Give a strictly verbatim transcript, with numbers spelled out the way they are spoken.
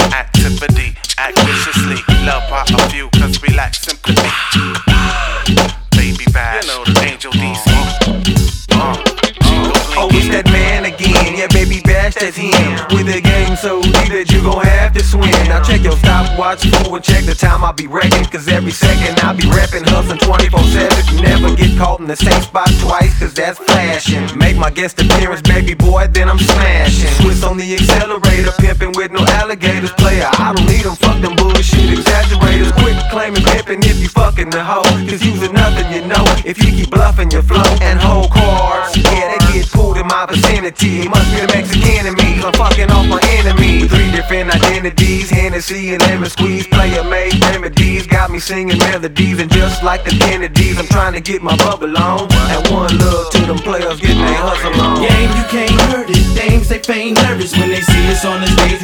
activity, act viciously. Love out a few, cause we lack sympathy. Baby Bash, you know the Angel D C. Uh, Oh, it's that man again, yeah, Baby Bash, that's him. With a game so deep that you gon' have to swim. Now check your stopwatch, fool, and check the time I'll be wrecking. Cause every second I'll be rapping, hustling twenty-four seven. You never get caught in the same spot twice, cause that's flashing. Make my guest appearance, baby boy, then I'm smashing. Swiss on the accelerator, pimping with no alligators. Player, I don't need them, fuck them bullshit exaggerators. Quit claiming pimping if you fucking the hoe. Cause using nothing, you know, if you keep bluffing your flow. And whole cards, yeah, they get pulled in my vicinity. It must be the Mexican in me, I'm fucking off my enemy. With three different identities, Hennessy and lemon squeeze. Player made remedies, got me singing melodies. And just like the Kennedys, I'm trying to get my bubble on. And one love to them players getting their hustle on. Game, you can't hurt it. Dames, they feign nervous when they see us on the stage.